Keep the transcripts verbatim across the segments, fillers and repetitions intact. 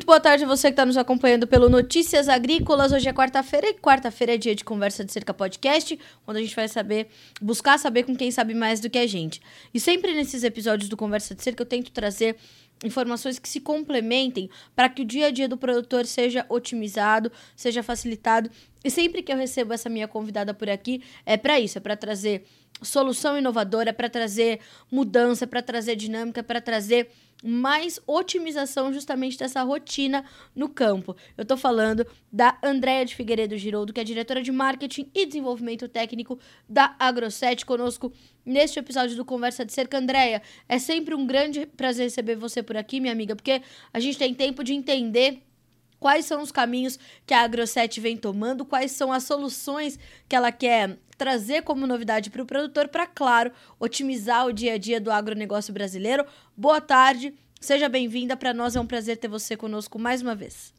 boa tarde a você que está nos acompanhando pelo Notícias Agrícolas. Hoje é quarta-feira e quarta-feira é dia de Conversa de Cerca Podcast, onde a gente vai saber, buscar saber com quem sabe mais do que a gente. E sempre nesses episódios do Conversa de Cerca eu tento trazer informações que se complementem para que o dia a dia do produtor seja otimizado, seja facilitado. E sempre que eu recebo essa minha convidada por aqui, é para isso, é para trazer solução inovadora, é para trazer mudança, é para trazer dinâmica, é para trazer mais otimização justamente dessa rotina no campo. Eu tô falando da Andréia de Figueiredo Giroldo, que é diretora de Marketing e Desenvolvimento Técnico da Agroset, conosco neste episódio do Conversa de Cerca. Andréia, é sempre um grande prazer receber você por aqui, minha amiga, porque a gente tem tempo de entender quais são os caminhos que a Agroset vem tomando, quais são as soluções que ela quer trazer como novidade para o produtor, para, claro, otimizar o dia a dia do agronegócio brasileiro. Boa tarde, seja bem-vinda. Para nós é um prazer ter você conosco mais uma vez.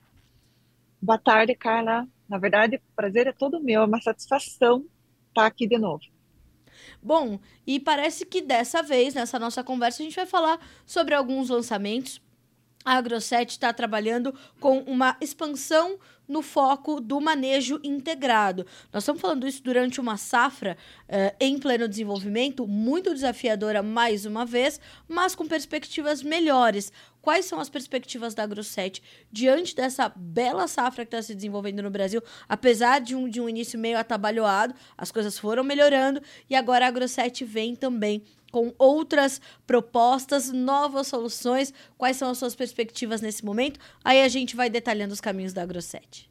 Boa tarde, Carla. Na verdade, o prazer é todo meu, é uma satisfação estar aqui de novo. Bom, e parece que dessa vez, nessa nossa conversa, a gente vai falar sobre alguns lançamentos. A Agroset está trabalhando com uma expansão no foco do manejo integrado. Nós estamos falando isso durante uma safra eh, em pleno desenvolvimento, muito desafiadora mais uma vez, mas com perspectivas melhores. Quais são as perspectivas da Agroset diante dessa bela safra que está se desenvolvendo no Brasil? Apesar de um, de um início meio atabalhoado, as coisas foram melhorando e agora a Agroset vem também com outras propostas, novas soluções. Quais são as suas perspectivas nesse momento? Aí a gente vai detalhando os caminhos da Agroset.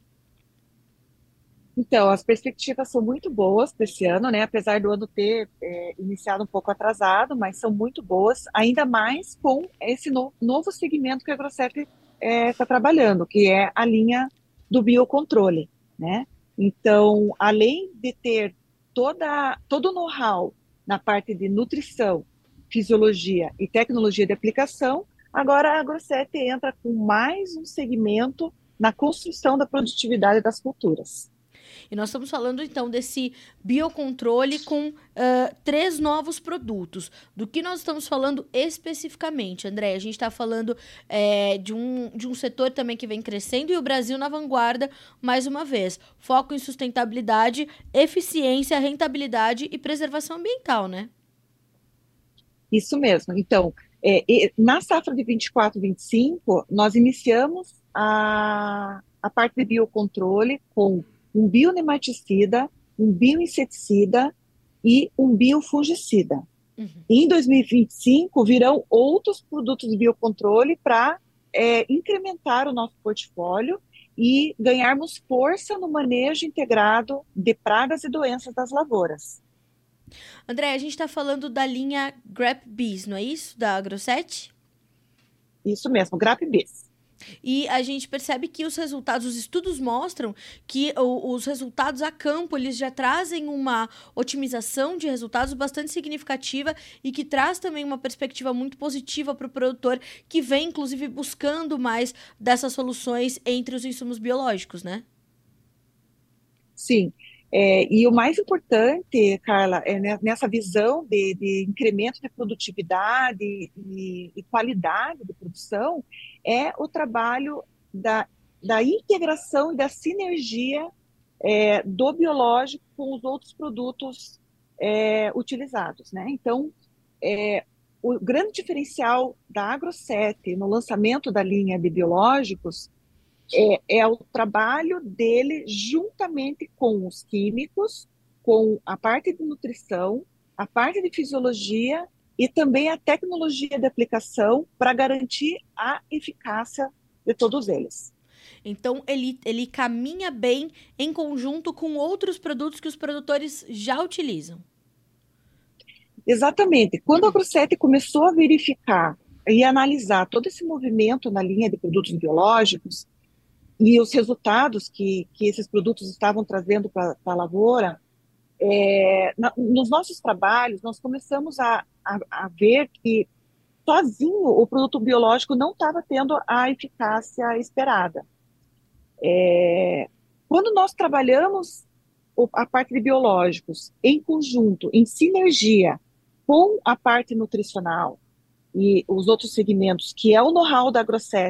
Então, as perspectivas são muito boas para esse ano, né? Apesar do ano ter é, iniciado um pouco atrasado, mas são muito boas, ainda mais com esse no, novo segmento que a Agroset está trabalhando, que é a linha do biocontrole, né? Então, além de ter toda, todo o know-how na parte de nutrição, fisiologia e tecnologia de aplicação, agora a Agroset entra com mais um segmento na construção da produtividade das culturas. E nós estamos falando, então, desse biocontrole com uh, três novos produtos. Do que nós estamos falando especificamente, André? A gente está falando é, de, um, de um setor também que vem crescendo e o Brasil na vanguarda, mais uma vez. Foco em sustentabilidade, eficiência, rentabilidade e preservação ambiental, né? Isso mesmo. Então, é, na safra de vinte e quatro, vinte e cinco, nós iniciamos a, a parte de biocontrole com um bionematicida, um bioinseticida e um biofungicida. Uhum. Em dois mil e vinte e cinco, virão outros produtos de biocontrole para é, incrementar o nosso portfólio e ganharmos força no manejo integrado de pragas e doenças das lavouras. André, a gente está falando da linha GrapBees, não é isso? Da Agroset? Isso mesmo, GrapBees. E a gente percebe que os resultados, os estudos mostram que o, os resultados a campo, eles já trazem uma otimização de resultados bastante significativa e que traz também uma perspectiva muito positiva para o produtor, que vem, inclusive, buscando mais dessas soluções entre os insumos biológicos, né? Sim. É, e o mais importante, Carla, é nessa visão de, de incremento de produtividade e, e qualidade de produção, é o trabalho da, da integração e da sinergia é, do biológico com os outros produtos é, utilizados, né? Então, é, o grande diferencial da Agroset no lançamento da linha de biológicos É, é o trabalho dele juntamente com os químicos, com a parte de nutrição, a parte de fisiologia e também a tecnologia de aplicação para garantir a eficácia de todos eles. Então, ele, ele caminha bem em conjunto com outros produtos que os produtores já utilizam. Exatamente. Quando a Agroset começou a verificar e analisar todo esse movimento na linha de produtos biológicos, e os resultados que, que esses produtos estavam trazendo para a lavoura, é, na, nos nossos trabalhos, nós começamos a, a, a ver que sozinho o produto biológico não estava tendo a eficácia esperada. É, quando nós trabalhamos a parte de biológicos em conjunto, em sinergia com a parte nutricional e os outros segmentos, que é o know-how da Agroset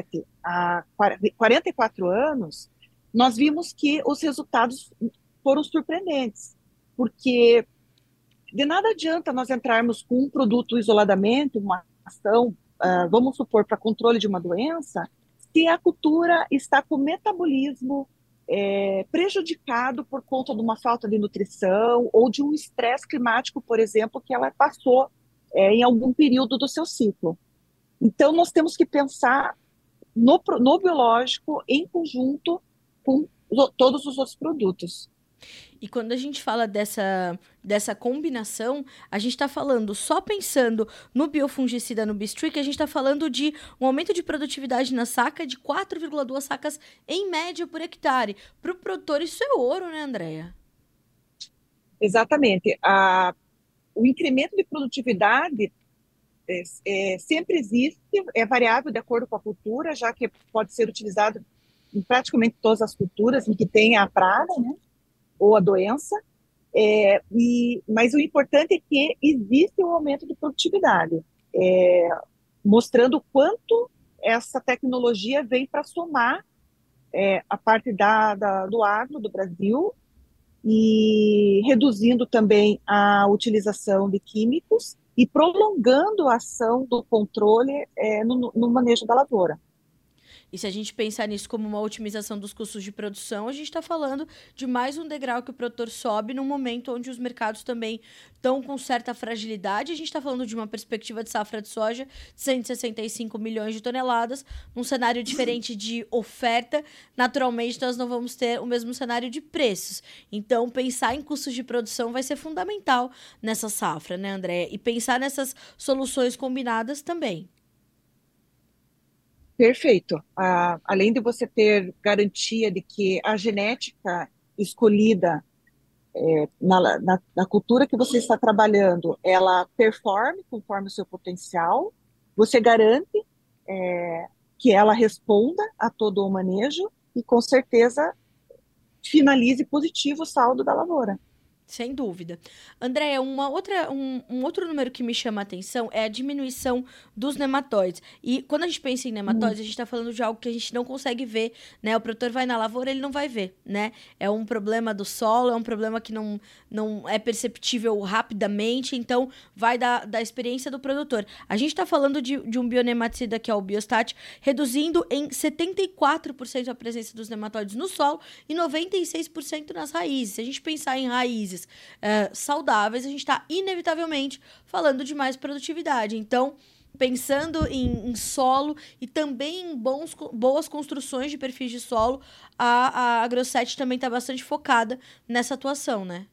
há quarenta e quatro anos, nós vimos que os resultados foram surpreendentes, porque de nada adianta nós entrarmos com um produto isoladamente, uma ação, uh, vamos supor, para controle de uma doença, se a cultura está com metabolismo é, prejudicado por conta de uma falta de nutrição ou de um estresse climático, por exemplo, que ela passou é, em algum período do seu ciclo. Então, nós temos que pensar no, no biológico em conjunto com todos os outros produtos. E quando a gente fala dessa, dessa combinação, a gente está falando, só pensando no biofungicida, no Bistric, a gente está falando de um aumento de produtividade na saca de quatro vírgula duas sacas em média por hectare. Para o produtor, isso é ouro, né, Andréia? Exatamente. A, o incremento de produtividade é, é, sempre existe, é variável de acordo com a cultura, já que pode ser utilizado em praticamente todas as culturas em que tem a praga, né? Ou a doença, é, e, mas o importante é que existe um aumento de produtividade, é, mostrando o quanto essa tecnologia vem para somar é, a parte da, da, do agro do Brasil e reduzindo também a utilização de químicos e prolongando a ação do controle é, no, no manejo da lavoura. E se a gente pensar nisso como uma otimização dos custos de produção, a gente está falando de mais um degrau que o produtor sobe num momento onde os mercados também estão com certa fragilidade. A gente está falando de uma perspectiva de safra de soja de cento e sessenta e cinco milhões de toneladas, num cenário diferente de oferta. Naturalmente, nós não vamos ter o mesmo cenário de preços. Então, pensar em custos de produção vai ser fundamental nessa safra, né, Andréia? E pensar nessas soluções combinadas também. Perfeito. Ah, além de você ter garantia de que a genética escolhida é, na, na, na cultura que você está trabalhando, ela performe conforme o seu potencial, você garante é, que ela responda a todo o manejo e, com certeza, finalize positivo o saldo da lavoura. Sem dúvida. Andréia, uma outra, um, um outro número que me chama a atenção é a diminuição dos nematóides. E quando a gente pensa em nematóides, Hum. a gente está falando de algo que a gente não consegue ver, né? O produtor vai na lavoura, ele não vai ver, né? É um problema do solo, é um problema que não, não é perceptível rapidamente, então vai da, da experiência do produtor. A gente está falando de, de um bionematicida que é o Biostat, reduzindo em setenta e quatro por cento a presença dos nematóides no solo e noventa e seis por cento nas raízes. Se a gente pensar em raízes Uh, saudáveis, a gente está inevitavelmente falando de mais produtividade. Então, pensando em, em solo e também em bons, boas construções de perfis de solo, a, a AgroSet também está bastante focada nessa atuação, né?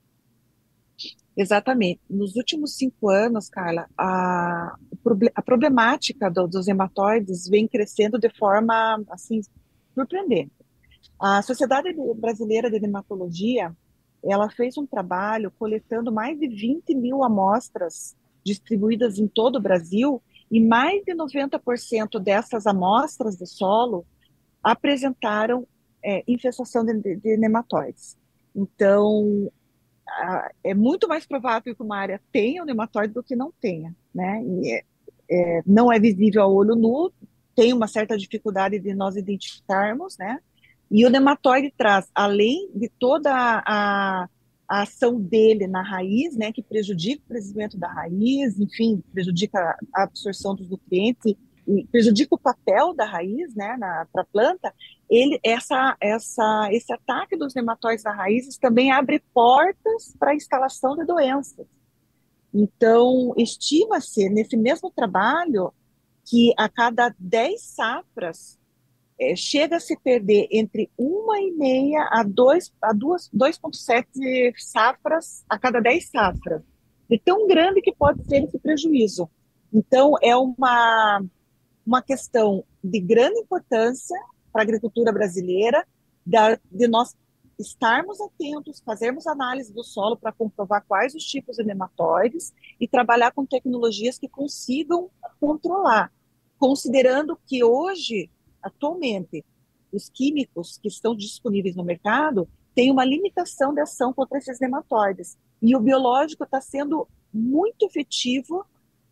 Exatamente. Nos últimos cinco anos, Carla, a, a problemática do, dos nematóides vem crescendo de forma, assim, surpreendente. A Sociedade Brasileira de Nematologia, ela fez um trabalho coletando mais de vinte mil amostras distribuídas em todo o Brasil, e mais de noventa por cento dessas amostras de solo apresentaram é, infestação de, de, de nematóides. Então, a, é muito mais provável que uma área tenha o nematóide do que não tenha, né? E é, é, não é visível a olho nu, tem uma certa dificuldade de nós identificarmos, né? E o nematóide traz, além de toda a, a, ação dele na raiz, né, que prejudica o crescimento da raiz, enfim, prejudica a absorção dos nutrientes, e prejudica o papel da raiz, né, para a planta, ele, essa, essa, esse ataque dos nematóides na raízes também abre portas para a instalação de doenças. Então, estima-se, nesse mesmo trabalho, que a cada dez safras, É, chega a se perder entre uma e meia a dois a duas dois vírgula sete safras a cada dez safras. De tão grande que pode ser esse prejuízo. Então, é uma, uma questão de grande importância para a agricultura brasileira, da, de nós estarmos atentos, fazermos análise do solo para comprovar quais os tipos de nematóides e trabalhar com tecnologias que consigam controlar, considerando que hoje, atualmente, os químicos que estão disponíveis no mercado têm uma limitação de ação contra esses nematóides. E o biológico está sendo muito efetivo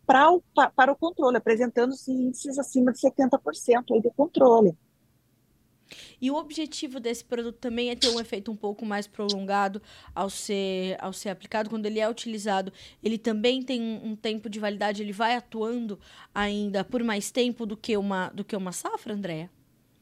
para o, para o controle, apresentando-se índices acima de setenta por cento aí de controle. E o objetivo desse produto também é ter um efeito um pouco mais prolongado ao ser, ao ser aplicado. Quando ele é utilizado, ele também tem um, um tempo de validade, ele vai atuando ainda por mais tempo do que uma, do que uma safra, Andréa?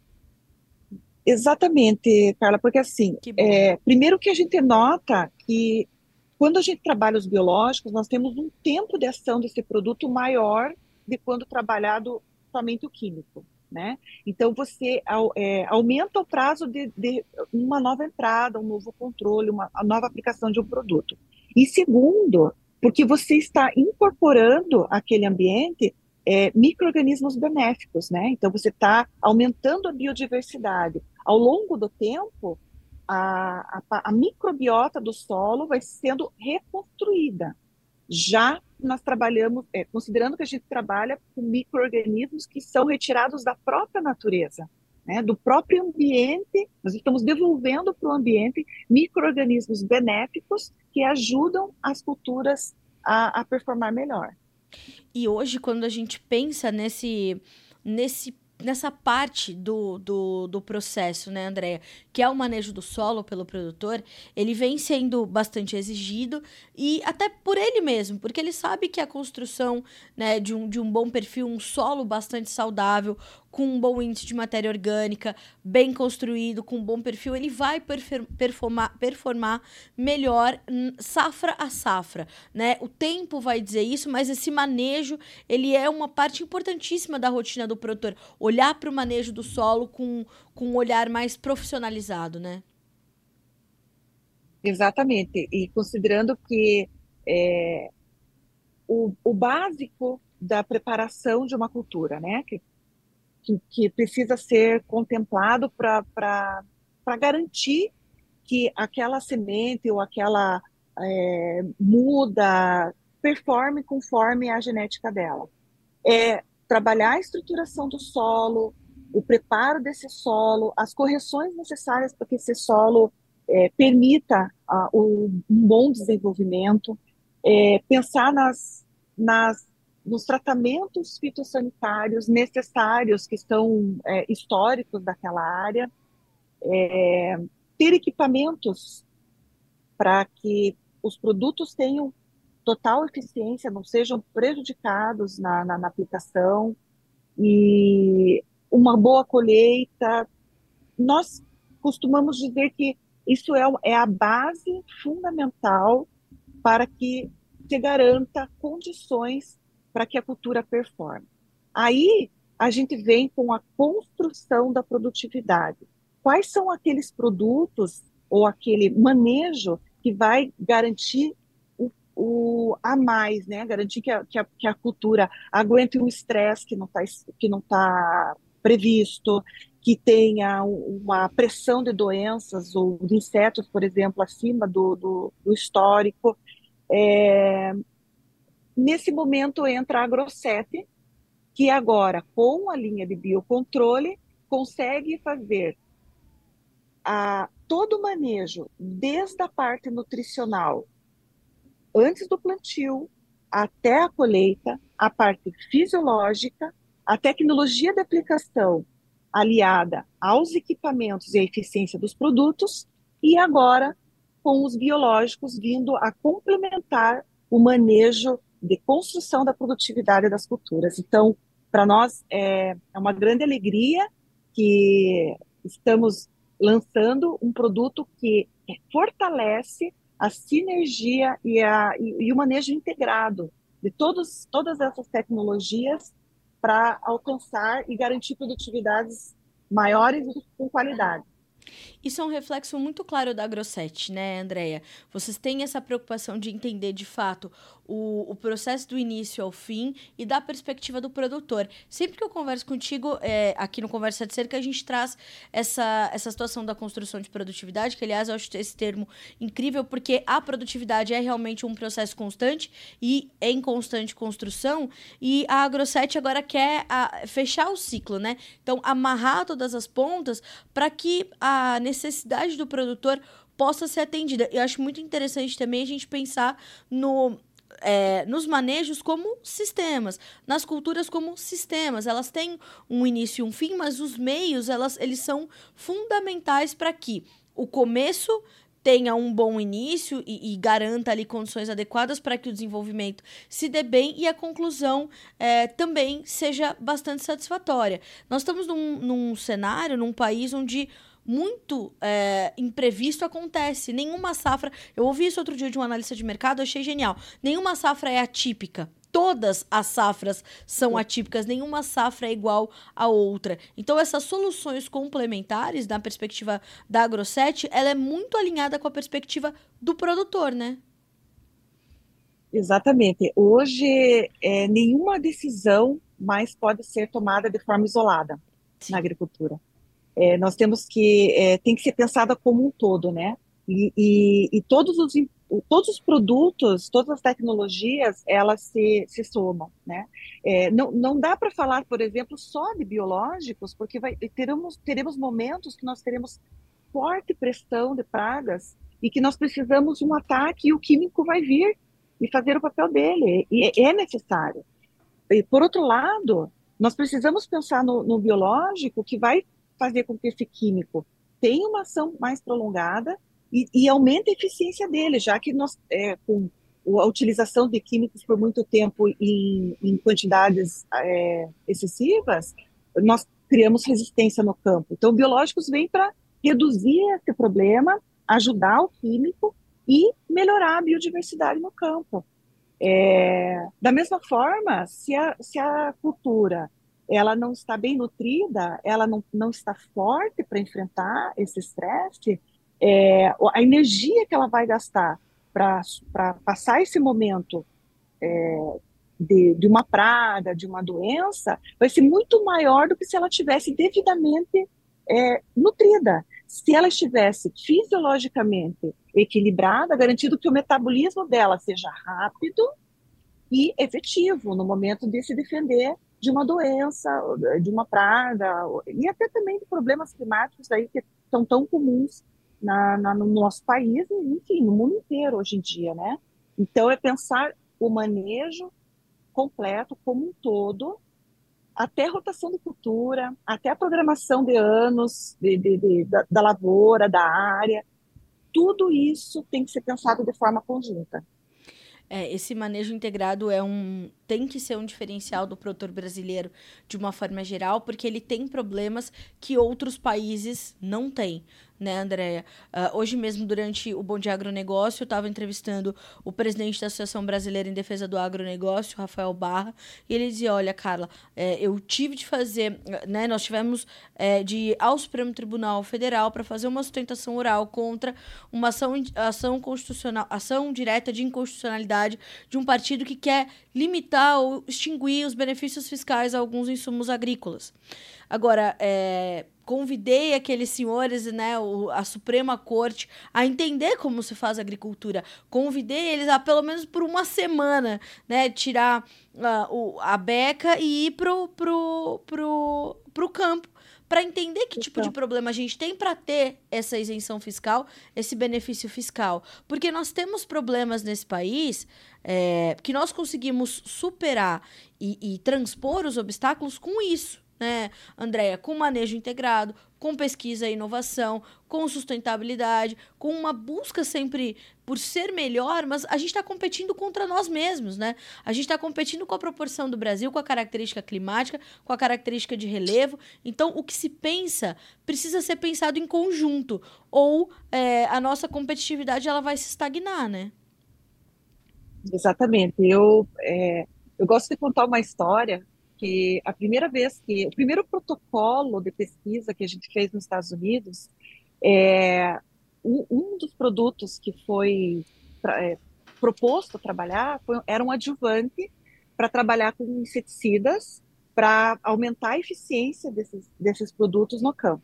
Exatamente, Carla, porque assim, Que bom. é, primeiro que a gente nota que quando a gente trabalha os biológicos, nós temos um tempo de ação desse produto maior de quando trabalhado somente o químico, né? Então, você au- é, aumenta o prazo de, de uma nova entrada, um novo controle, uma a nova aplicação de um produto. E segundo, porque você está incorporando aquele ambiente é, micro-organismos benéficos, né? Então, você está aumentando a biodiversidade. Ao longo do tempo, a, a, a microbiota do solo vai sendo reconstruída. Já nós trabalhamos, é, considerando que a gente trabalha com micro-organismos que são retirados da própria natureza, né, do próprio ambiente, nós estamos devolvendo para o ambiente micro-organismos benéficos que ajudam as culturas a, a performar melhor. E hoje, quando a gente pensa nesse, nesse, nessa parte do, do, do processo, né, Andréia, que é o manejo do solo pelo produtor, ele vem sendo bastante exigido e até por ele mesmo, porque ele sabe que a construção, né, de, um, de um bom perfil, um solo bastante saudável, com um bom índice de matéria orgânica, bem construído, com um bom perfil, ele vai perfer- performar, performar melhor hum, safra a safra, né? O tempo vai dizer isso, mas esse manejo, ele é uma parte importantíssima da rotina do produtor. Olhar para o manejo do solo com, com um olhar mais profissionalizado, né? Exatamente. E considerando que é, o, o básico da preparação de uma cultura, né? Que que, que precisa ser contemplado para garantir que aquela semente ou aquela é, muda performe conforme a genética dela. É trabalhar a estruturação do solo, o preparo desse solo, as correções necessárias para que esse solo é, permita uh, um bom desenvolvimento, é, pensar nas, nas, nos tratamentos fitossanitários necessários, que são é, históricos daquela área, é, ter equipamentos para que os produtos tenham total eficiência, não sejam prejudicados na, na, na aplicação, e uma boa colheita. Nós costumamos dizer que isso é, é a base fundamental para que se garanta condições para que a cultura performe. Aí a gente vem com a construção da produtividade. Quais são aqueles produtos ou aquele manejo que vai garantir o, o a mais, né? Garantir que a, que a, que a cultura aguente um estresse que não está que não tá previsto, que tenha uma pressão de doenças ou de insetos, por exemplo, acima do, do, do histórico. É, nesse momento entra a AgroSet, que agora, com a linha de biocontrole, consegue fazer a, todo o manejo, desde a parte nutricional, antes do plantio, até a colheita, a parte fisiológica, a tecnologia de aplicação aliada aos equipamentos e à eficiência dos produtos, e agora com os biológicos vindo a complementar o manejo de construção da produtividade das culturas. Então, para nós é, é uma grande alegria que estamos lançando um produto que fortalece a sinergia e, a, e, e o manejo integrado de todos, todas essas tecnologias para alcançar e garantir produtividades maiores e com qualidade. Isso é um reflexo muito claro da AgroSet, né, Andréia? Vocês têm essa preocupação de entender, de fato, o, o processo do início ao fim e da perspectiva do produtor. Sempre que eu converso contigo, é, aqui no Conversa de Cerca, a gente traz essa, essa situação da construção de produtividade, que, aliás, eu acho esse termo incrível, porque a produtividade é realmente um processo constante e em constante construção, e a AgroSet agora quer a, fechar o ciclo, né? Então, amarrar todas as pontas para que a necessidade do produtor possa ser atendida. Eu acho muito interessante também a gente pensar no é, nos manejos como sistemas, nas culturas como sistemas. Elas têm um início e um fim, mas os meios, elas, eles são fundamentais para que o começo tenha um bom início e, e garanta ali condições adequadas para que o desenvolvimento se dê bem e a conclusão é, também seja bastante satisfatória. Nós estamos num, num cenário, num país onde muito é, imprevisto acontece. Nenhuma safra... Eu ouvi isso outro dia de um analista de mercado, achei genial. Nenhuma safra é atípica. Todas as safras são atípicas, nenhuma safra é igual a outra. Então, essas soluções complementares, na perspectiva da AgroSet, ela é muito alinhada com a perspectiva do produtor, né? Exatamente. Hoje, é, nenhuma decisão mais pode ser tomada de forma isolada Sim. na agricultura. É, nós temos que, é, tem que ser pensada como um todo, né? E, e, e todos os, todos os produtos, todas as tecnologias, elas se, se somam, né? É, não, não dá para falar, por exemplo, só de biológicos, porque vai, teremos, teremos momentos que nós teremos forte pressão de pragas e que nós precisamos de um ataque e o químico vai vir e fazer o papel dele, e é, é necessário. E, por outro lado, nós precisamos pensar no, no biológico que vai fazer com que esse químico tenha uma ação mais prolongada e, e aumente a eficiência dele, já que nós, é, com a utilização de químicos por muito tempo em, em quantidades é, excessivas, nós criamos resistência no campo. Então, biológicos vêm para reduzir esse problema, ajudar o químico e melhorar a biodiversidade no campo. É, da mesma forma, se a, se a cultura ela não está bem nutrida, ela não, não está forte para enfrentar esse estresse, é, a energia que ela vai gastar para passar esse momento é, de, de uma praga, de uma doença, vai ser muito maior do que se ela tivesse devidamente é, nutrida. Se ela estivesse fisiologicamente equilibrada, garantido que o metabolismo dela seja rápido e efetivo no momento de se defender de uma doença, de uma praga, e até também de problemas climáticos aí que são tão comuns na, na, no nosso país e, enfim, no mundo inteiro hoje em dia, né? Então, é pensar o manejo completo como um todo, até a rotação de cultura, até a programação de anos de, de, de, da, da lavoura, da área, tudo isso tem que ser pensado de forma conjunta. É, esse manejo integrado é um, tem que ser um diferencial do produtor brasileiro de uma forma geral, porque ele tem problemas que outros países não têm, né, Andréia? Uh, hoje mesmo, durante o Bom Dia Agronegócio, eu estava entrevistando o presidente da Associação Brasileira em Defesa do Agronegócio, Rafael Barra, e ele dizia, olha, Carla, é, eu tive de fazer, né, nós tivemos é, de ir ao Supremo Tribunal Federal para fazer uma sustentação oral contra uma ação, ação constitucional, ação direta de inconstitucionalidade de um partido que quer limitar ou extinguir os benefícios fiscais a alguns insumos agrícolas. Agora, é, convidei aqueles senhores, né, o, a Suprema Corte, a entender como se faz agricultura. Convidei eles a, pelo menos por uma semana, né, tirar uh, o, a beca e ir pro, pro, pro, pro campo, para entender que tipo de problema a gente tem para ter essa isenção fiscal, esse benefício fiscal. Porque nós temos problemas nesse país é, que nós conseguimos superar e, e transpor os obstáculos com isso, né, Andréia? Com manejo integrado, com pesquisa e inovação, com sustentabilidade, com uma busca sempre por ser melhor, mas a gente está competindo contra nós mesmos, né? A gente está competindo com a proporção do Brasil, com a característica climática, com a característica de relevo. Então, o que se pensa precisa ser pensado em conjunto, ou é, a nossa competitividade ela vai se estagnar, né? Exatamente. Eu, é, eu gosto de contar uma história que a primeira vez que, o primeiro protocolo de pesquisa que a gente fez nos Estados Unidos, é, um, um dos produtos que foi pra, é, proposto a trabalhar foi, era um adjuvante para trabalhar com inseticidas, para aumentar a eficiência desses, desses produtos no campo.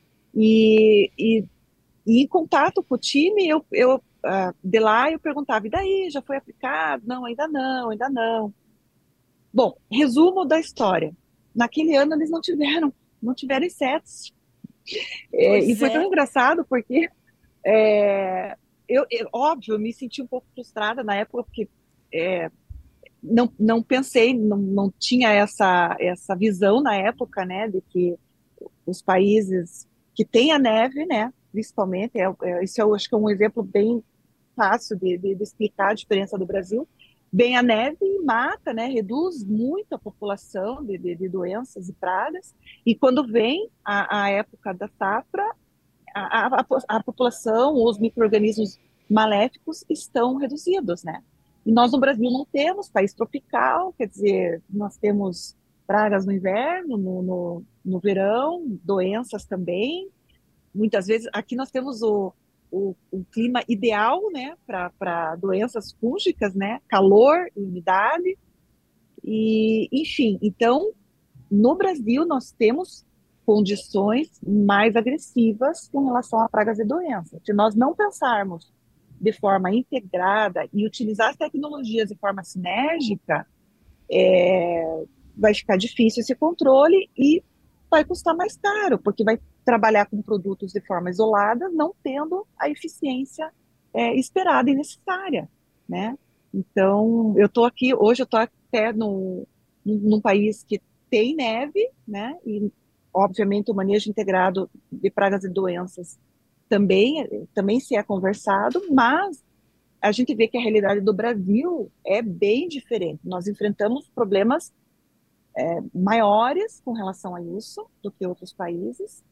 E, e, e em contato com o time, eu, eu uh, de lá eu perguntava, e daí, já foi aplicado? Não, ainda não, ainda não. Bom, resumo da história. Naquele ano eles não tiveram, não tiveram insetos. É, e foi é. tão engraçado porque, é, eu, eu, óbvio, eu me senti um pouco frustrada na época, porque não, não pensei, não, não tinha essa, essa visão na época, né, de que os países que têm a neve, né, principalmente, é, é, isso eu acho que é um exemplo bem fácil de, de, de explicar a diferença do Brasil. Bem, a neve mata, né, reduz muito a população de, de, de doenças e pragas, e quando vem a, a época da safra, a, a, a população, os micro-organismos maléficos estão reduzidos, né? E nós no Brasil não temos país tropical, quer dizer, nós temos pragas no inverno, no, no, no verão, doenças também. Muitas vezes, aqui nós temos o, o, o clima ideal, né, para doenças fúngicas, né, calor e umidade. E, enfim, então, no Brasil, nós temos condições mais agressivas com relação a pragas e doenças. Se nós não pensarmos de forma integrada e utilizar as tecnologias de forma sinérgica, é, vai ficar difícil esse controle e vai custar mais caro, porque vai trabalhar com produtos de forma isolada, não tendo a eficiência é, esperada e necessária, né? Então, eu estou aqui, hoje eu estou até no, num, num país que tem neve, né? E, obviamente, o manejo integrado de pragas e doenças também, também se é conversado, mas a gente vê que a realidade do Brasil é bem diferente. Nós enfrentamos problemas é, maiores com relação a isso do que outros países,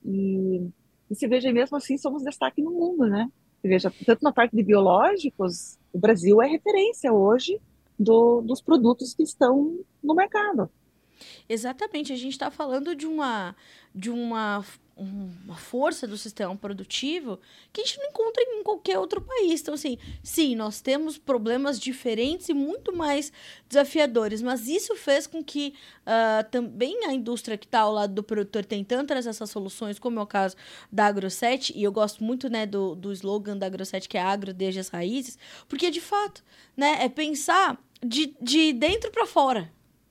e, e se veja mesmo assim, somos destaque no mundo, né? Se veja, tanto na parte de biológicos, o Brasil é referência hoje do, dos produtos que estão no mercado. Exatamente, a gente está falando de uma, de uma, uma força do sistema produtivo que a gente não encontra em qualquer outro país. Então, assim, sim, nós temos problemas diferentes e muito mais desafiadores, mas isso fez com que uh, também a indústria que está ao lado do produtor tentando trazer essas soluções, como é o caso da AgroSet, e eu gosto muito, né, do, do slogan da AgroSet, que é agro desde as raízes, porque, de fato, né, é pensar de, de dentro para fora,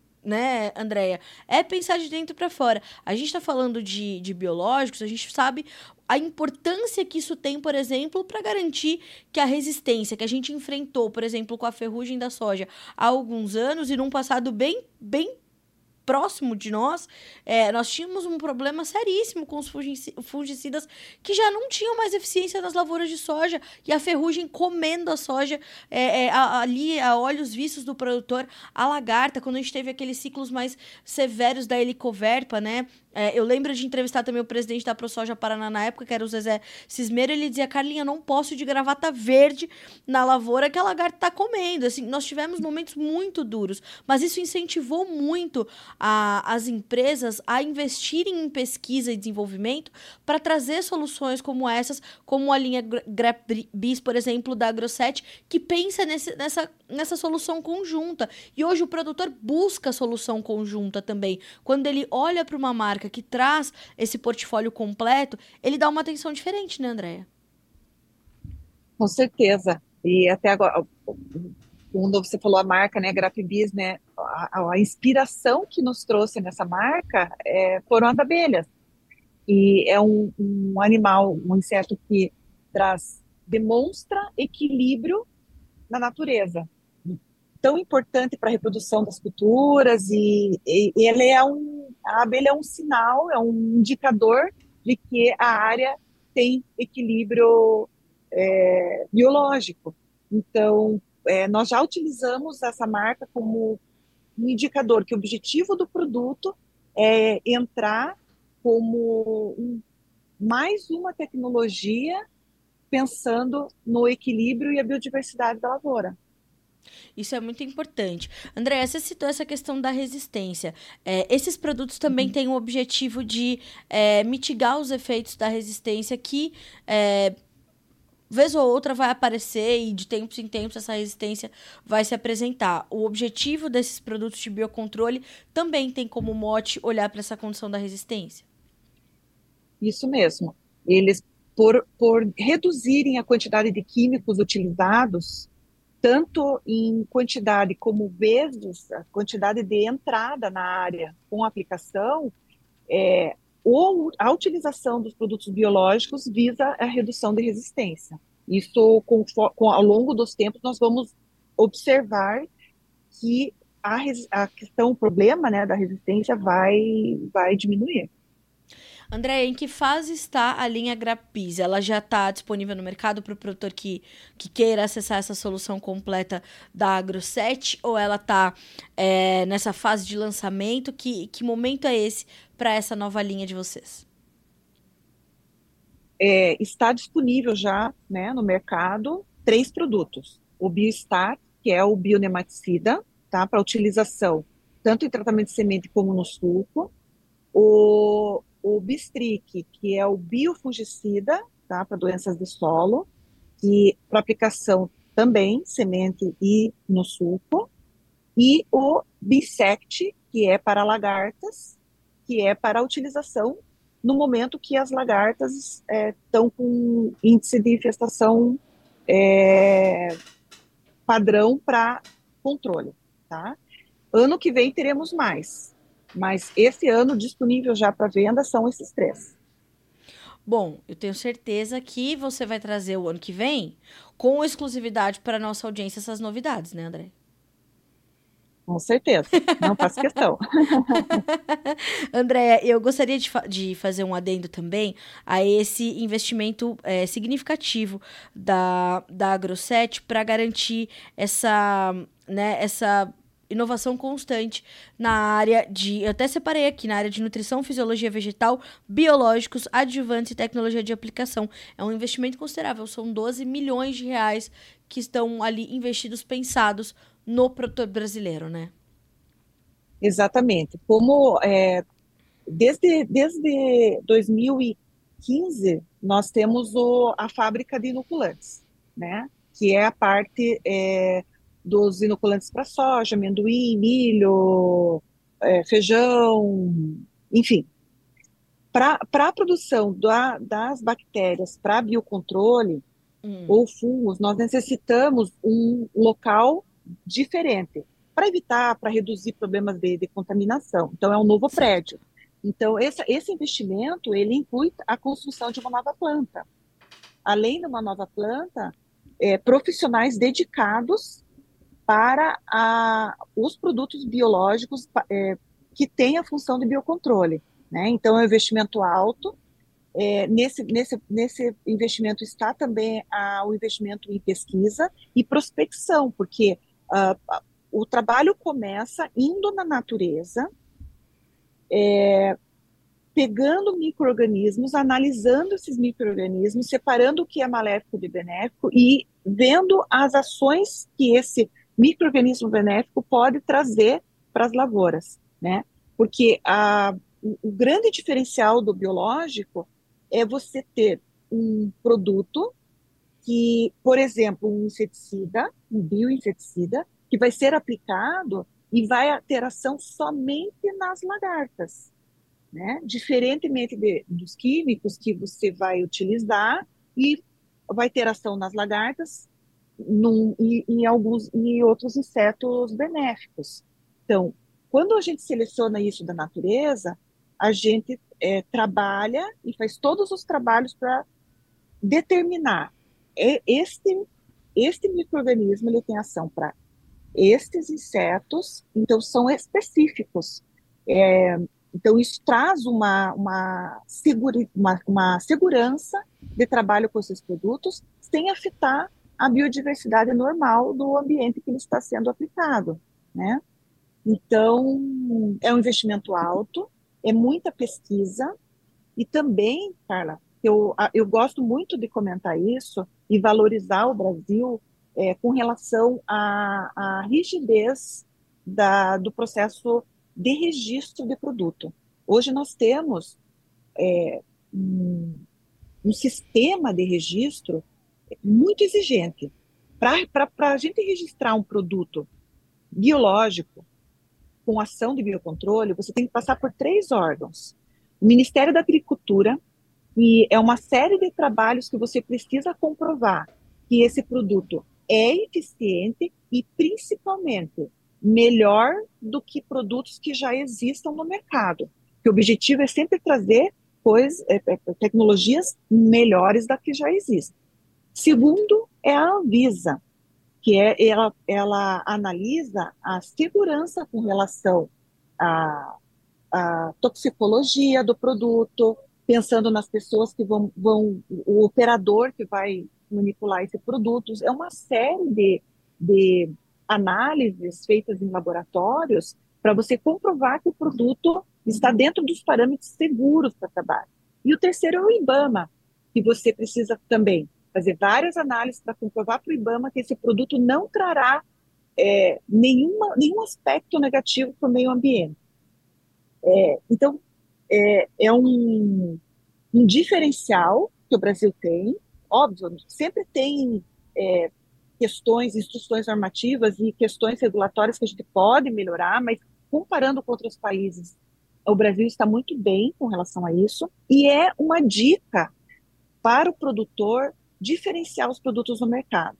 né, Andréia? É pensar de dentro para fora. A gente está falando de, de biológicos, a gente sabe a importância que isso tem, por exemplo, para garantir que a resistência que a gente enfrentou, por exemplo, com a ferrugem da soja há alguns anos e num passado bem, bem próximo de nós, é, nós tínhamos um problema seríssimo com os fungicidas que já não tinham mais eficiência nas lavouras de soja e a ferrugem comendo a soja é, é, ali a olhos vistos do produtor, a lagarta, quando a gente teve aqueles ciclos mais severos da helicoverpa, né? É, eu lembro de entrevistar também o presidente da ProSoja Paraná na época, que era o Zezé Cismeiro, ele dizia: Carlinha, eu não posso ir de gravata verde na lavoura que a lagarta tá comendo. Assim, nós tivemos momentos muito duros, mas isso incentivou muito a, as empresas a investirem em pesquisa e desenvolvimento para trazer soluções como essas, como a linha GrapBis, por exemplo, da AgroSet, que pensa nesse, nessa, nessa solução conjunta. E hoje o produtor busca solução conjunta também. Quando ele olha para uma marca que traz esse portfólio completo, ele dá uma atenção diferente, né, Andréia? Com certeza. E até agora, quando você falou a marca, né, GrapBis, né, a, a inspiração que nos trouxe nessa marca é, foram as abelhas. E é um, um animal, um inseto que traz, demonstra equilíbrio na natureza. Tão importante para a reprodução das culturas, e, e ele é um, a abelha é um sinal, é um indicador de que a área tem equilíbrio é, biológico. Então, é, nós já utilizamos essa marca como um indicador que o objetivo do produto é entrar como um, mais uma tecnologia pensando no equilíbrio e a biodiversidade da lavoura. Isso é muito importante. Andréa, você citou essa questão da resistência. É, esses produtos também Uhum. têm o objetivo de é, mitigar os efeitos da resistência que, é, vez ou outra, vai aparecer e de tempos em tempos essa resistência vai se apresentar. O objetivo desses produtos de biocontrole também tem como mote olhar para essa condição da resistência. Isso mesmo. Eles, por, por reduzirem a quantidade de químicos utilizados, tanto em quantidade como vezes, a quantidade de entrada na área com a aplicação, é, ou a utilização dos produtos biológicos visa a redução de resistência. Isso, com, com, ao longo dos tempos, nós vamos observar que a, res- a questão, o problema, né, da resistência vai, vai diminuir. André, em que fase está a linha Grapis? Ela já está disponível no mercado para o produtor que, que queira acessar essa solução completa da AgroSet? Ou ela está nessa fase de lançamento? Que, que momento é esse para essa nova linha de vocês? É, está disponível já, né, no mercado três produtos. O Biostar, que é o bionematicida, tá, para utilização tanto em tratamento de semente como no suco. O, o Bistric, que é o biofungicida, tá, para doenças do solo, que para aplicação também semente e no suco. E o Bisect, que é para lagartas, que é para a utilização no momento que as lagartas é, estão com índice de infestação é, padrão para controle, tá? Ano que vem teremos mais, mas esse ano disponível já para venda são esses três. Bom, eu tenho certeza que você vai trazer o ano que vem com exclusividade para nossa audiência essas novidades, né, André? Com certeza, não faço questão. Andréia, eu gostaria de, fa de fazer um adendo também a esse investimento é, significativo da, da AgroSet para garantir essa, né, essa inovação constante na área de... Eu até separei aqui, na área de nutrição, fisiologia vegetal, biológicos, adjuvantes e tecnologia de aplicação. É um investimento considerável, são doze milhões de reais que estão ali investidos, pensados no produtor brasileiro, né? Exatamente. Como é, desde, desde dois mil e quinze, nós temos o, a fábrica de inoculantes, né? Que é a parte é, dos inoculantes para soja, amendoim, milho, é, feijão, enfim. Para a produção da, das bactérias para biocontrole Hum. ou fungos, nós necessitamos um local diferente para evitar, para reduzir problemas de, de contaminação. Então, é um novo Certo. prédio. Então, esse, esse investimento, ele inclui a construção de uma nova planta. Além de uma nova planta, é, profissionais dedicados para a, os produtos biológicos é, que têm a função de biocontrole. Né? Então, é um investimento alto. É, nesse, nesse, nesse investimento está também a, o investimento em pesquisa e prospecção, porque ah, o trabalho começa indo na natureza, pegando micro-organismos, analisando esses micro-organismos, separando o que é maléfico de benéfico e vendo as ações que esse micro-organismo benéfico pode trazer para as lavouras, né? Porque a, o, o grande diferencial do biológico é você ter um produto que, por exemplo, um inseticida, um bioinseticida, que vai ser aplicado e vai ter ação somente nas lagartas, né? Diferentemente de, dos químicos que você vai utilizar e vai ter ação nas lagartas num, e em alguns e outros insetos benéficos. Então, quando a gente seleciona isso da natureza, a gente é, trabalha e faz todos os trabalhos para determinar é, este este micro-organismo ele tem ação para estes insetos, então são específicos. É, então, isso traz uma, uma, segura, uma, uma segurança de trabalho com esses produtos sem afetar a biodiversidade normal do ambiente que ele está sendo aplicado, né? Então, é um investimento alto, é muita pesquisa, e também, Carla, eu, eu gosto muito de comentar isso e valorizar o Brasil é, com relação à, à rigidez da, do processo de registro de produto. Hoje nós temos é, um, um sistema de registro muito exigente. Para a gente registrar um produto biológico com ação de biocontrole, você tem que passar por três órgãos. O Ministério da Agricultura, e é uma série de trabalhos que você precisa comprovar que esse produto é eficiente e, principalmente, melhor do que produtos que já existam no mercado. Que o objetivo é sempre trazer coisas, é, é, tecnologias melhores da que já existem. Segundo, é a Anvisa. que é ela, ela analisa a segurança com relação à, à toxicologia do produto, pensando nas pessoas que vão, vão, o operador que vai manipular esse produto. É uma série de, de análises feitas em laboratórios para você comprovar que o produto está dentro dos parâmetros seguros para trabalho. E o terceiro é o IBAMA, que você precisa também fazer várias análises para comprovar para o IBAMA que esse produto não trará é, nenhuma, nenhum aspecto negativo para o meio ambiente. É, então, é, é um, um diferencial que o Brasil tem. Óbvio, sempre tem é, questões, instruções normativas e questões regulatórias que a gente pode melhorar, mas comparando com outros países, o Brasil está muito bem com relação a isso. E é uma dica para o produtor diferenciar os produtos no mercado.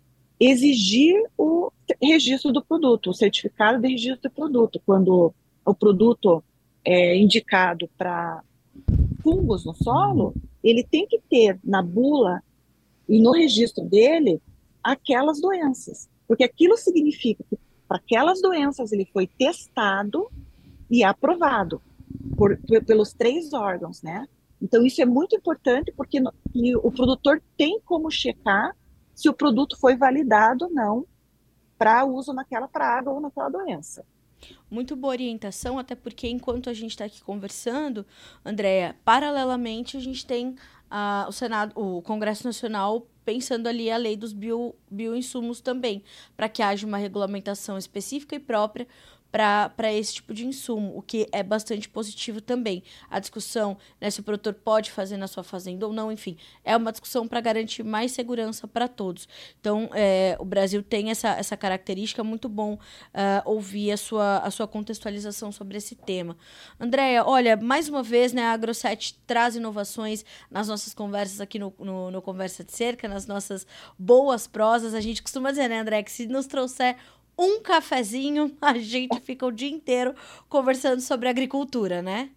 Exigir o registro do produto, o certificado de registro do produto. Quando o produto é indicado para fungos no solo, ele tem que ter na bula e no registro dele aquelas doenças. Porque aquilo significa que para aquelas doenças ele foi testado e aprovado por, pelos três órgãos, né? Então, isso é muito importante porque no, o produtor tem como checar se o produto foi validado ou não para uso naquela praga ou naquela doença. Muito boa orientação, até porque enquanto a gente está aqui conversando, Andréia, paralelamente a gente tem uh, o Senado, o Congresso Nacional pensando ali a lei dos bio, bioinsumos também, para que haja uma regulamentação específica e própria para esse tipo de insumo, o que é bastante positivo também. A discussão, né, se o produtor pode fazer na sua fazenda ou não, enfim, é uma discussão para garantir mais segurança para todos. Então, é, o Brasil tem essa, essa característica, muito bom uh, ouvir a sua, a sua contextualização sobre esse tema. Andréia, olha, mais uma vez, né, a AgroSete traz inovações nas nossas conversas aqui no, no, no Conversa de Cerca, nas nossas boas prosas. A gente costuma dizer, né, Andréia, que se nos trouxer um cafezinho, a gente fica o dia inteiro conversando sobre agricultura, né?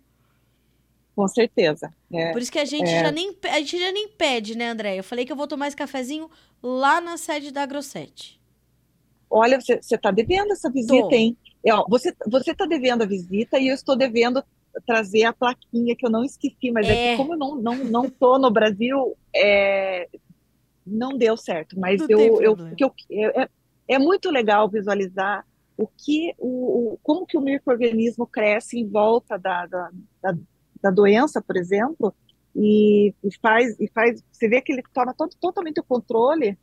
Com certeza. É, Por isso que a gente, é... já nem, a gente já nem pede, né, André? Eu falei que eu vou tomar esse cafezinho lá na sede da AgroSete. Olha, você está devendo essa visita, Tô. hein? É, ó, você está devendo a visita e eu estou devendo trazer a plaquinha que eu não esqueci, mas é, é que como eu não não não tô no Brasil, é, não deu certo. Mas Não tem eu, eu, problema. eu, é, é muito legal visualizar o que, o, o, como que o micro-organismo cresce em volta da, da, da, da doença, por exemplo, e, e, faz, e faz, você vê que ele toma todo, totalmente o controle,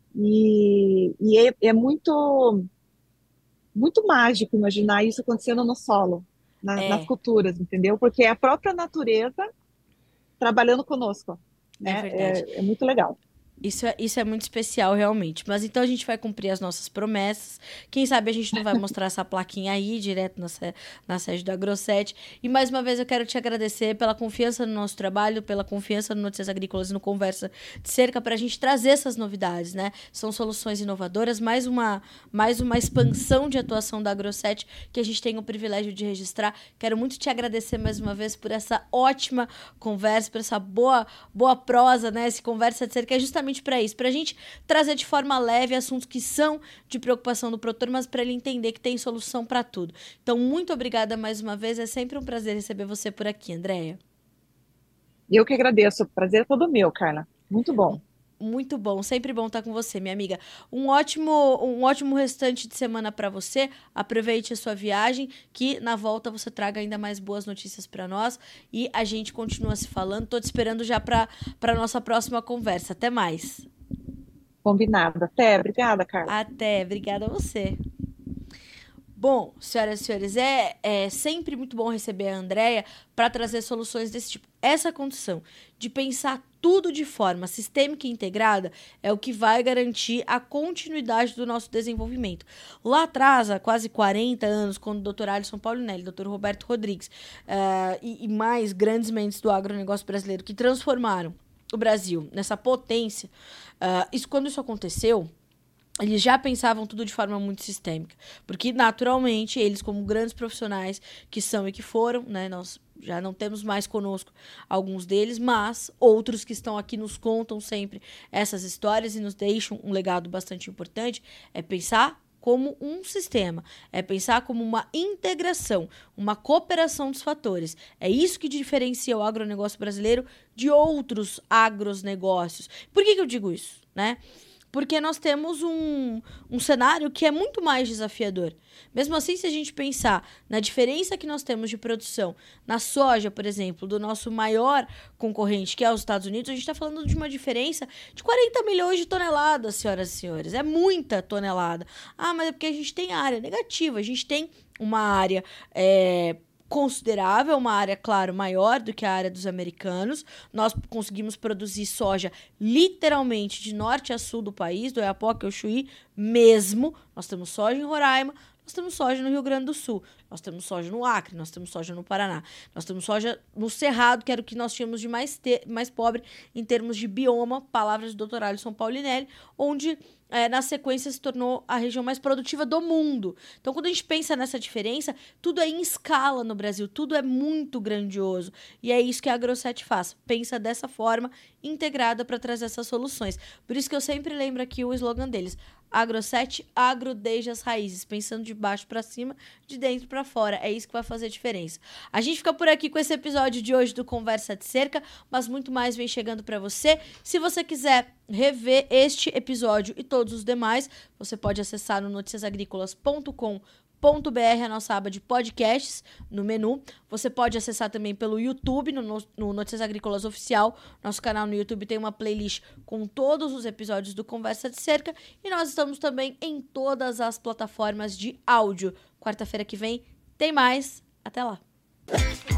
e, e é, é muito, muito mágico imaginar isso acontecendo no solo, na, nas É, culturas, entendeu? Porque é a própria natureza trabalhando conosco, é né? verdade. É, é muito legal. Isso é, isso é muito especial, realmente. Mas então a gente vai cumprir as nossas promessas. Quem sabe a gente não vai mostrar essa plaquinha aí, direto na, na sede da AgroSete. E mais uma vez eu quero te agradecer pela confiança no nosso trabalho, pela confiança no Notícias Agrícolas e no Conversa de Cerca, para a gente trazer essas novidades, né? São soluções inovadoras, mais uma, mais uma expansão de atuação da AgroSete que a gente tem o privilégio de registrar. Quero muito te agradecer mais uma vez por essa ótima conversa, por essa boa, boa prosa, né? Esse Conversa de Cerca é justamente para isso, para a gente trazer de forma leve assuntos que são de preocupação do produtor, mas para ele entender que tem solução para tudo. Então, muito obrigada mais uma vez, é sempre um prazer receber você por aqui, Andréia. Eu que agradeço, o prazer é todo meu, Carla. Muito bom. Muito bom, sempre bom estar com você, minha amiga. Um ótimo, um ótimo restante de semana para você. Aproveite a sua viagem, que na volta você traga ainda mais boas notícias para nós e a gente continua se falando. Tô te esperando já para para nossa próxima conversa. Até mais. Combinado. Até. Obrigada, Carla. Até, obrigada a você. Bom, senhoras e senhores, é, é sempre muito bom receber a Andréia para trazer soluções desse tipo. Essa condição de pensar tudo de forma sistêmica e integrada é o que vai garantir a continuidade do nosso desenvolvimento. Lá atrás, há quase quarenta anos, quando o doutor Alisson Paulinelli, doutor Roberto Rodrigues uh, e, e mais grandes mentes do agronegócio brasileiro que transformaram o Brasil nessa potência, uh, isso, quando isso aconteceu, eles já pensavam tudo de forma muito sistêmica. Porque, naturalmente, eles, como grandes profissionais que são e que foram, né, nós já não temos mais conosco alguns deles, mas outros que estão aqui nos contam sempre essas histórias e nos deixam um legado bastante importante, é pensar como um sistema, é pensar como uma integração, uma cooperação dos fatores. É isso que diferencia o agronegócio brasileiro de outros agronegócios. Por que que eu digo isso, né? Porque nós temos um, um cenário que é muito mais desafiador. Mesmo assim, se a gente pensar na diferença que nós temos de produção na soja, por exemplo, do nosso maior concorrente, que é os Estados Unidos, a gente está falando de uma diferença de quarenta milhões de toneladas, senhoras e senhores. É muita tonelada. Ah, mas é porque a gente tem área negativa. A gente tem uma área... É, considerável, uma área, claro, maior do que a área dos americanos. Nós conseguimos produzir soja literalmente de norte a sul do país, do Oiapoque ao Chuí mesmo. Nós temos soja em Roraima, nós temos soja no Rio Grande do Sul, nós temos soja no Acre, nós temos soja no Paraná, nós temos soja no Cerrado, que era o que nós tínhamos de mais, te- mais pobre em termos de bioma, palavras do doutor Alisson Paulinelli, onde é, na sequência se tornou a região mais produtiva do mundo. Então, quando a gente pensa nessa diferença, tudo é em escala no Brasil, tudo é muito grandioso. E é isso que a AgroSet faz, pensa dessa forma, integrada para trazer essas soluções. Por isso que eu sempre lembro aqui o slogan deles, AgroSet, agro desde as raízes, pensando de baixo para cima, de dentro para fora. É isso que vai fazer a diferença. A gente fica por aqui com esse episódio de hoje do Conversa de Cerca, mas muito mais vem chegando para você. Se você quiser rever este episódio e todos os demais, você pode acessar no noticias agrícolas ponto com ponto b r, a nossa aba de podcasts no menu. Você pode acessar também pelo YouTube, no, no Notícias Agrícolas Oficial. Nosso canal no YouTube tem uma playlist com todos os episódios do Conversa de Cerca. E nós estamos também em todas as plataformas de áudio. Quarta-feira que vem tem mais. Até lá!